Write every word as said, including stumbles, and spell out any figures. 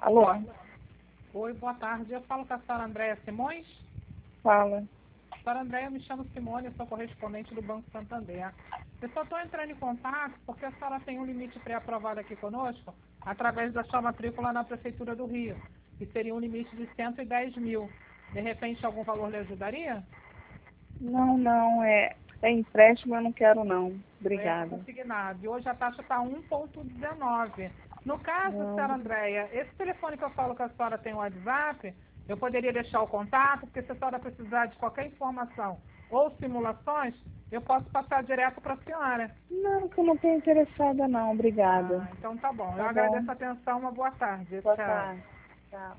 Alô? Oi, boa tarde. Eu falo com a senhora Andréia Simões. Fala. Senhora Andréia, eu me chamo Simone, eu sou correspondente do Banco Santander. Eu só estou entrando em contato porque a senhora tem um limite pré-aprovado aqui conosco através da sua matrícula na Prefeitura do Rio, que seria um limite de cento e dez mil. De repente, algum valor lhe ajudaria? Não, não, é, é empréstimo, eu não quero não. É Obrigada. consignado. E hoje a taxa está um vírgula dezenove. No caso, senhora Não, Andréia, esse telefone que eu falo que a senhora tem o WhatsApp, eu poderia deixar o contato, porque se a senhora precisar de qualquer informação ou simulações, eu posso passar direto para a senhora. não, que eu não estou interessada não, obrigada. Ah, então tá bom. Eu Tá bom, agradeço a atenção. Uma boa tarde. boa Tchau. tarde. Tchau.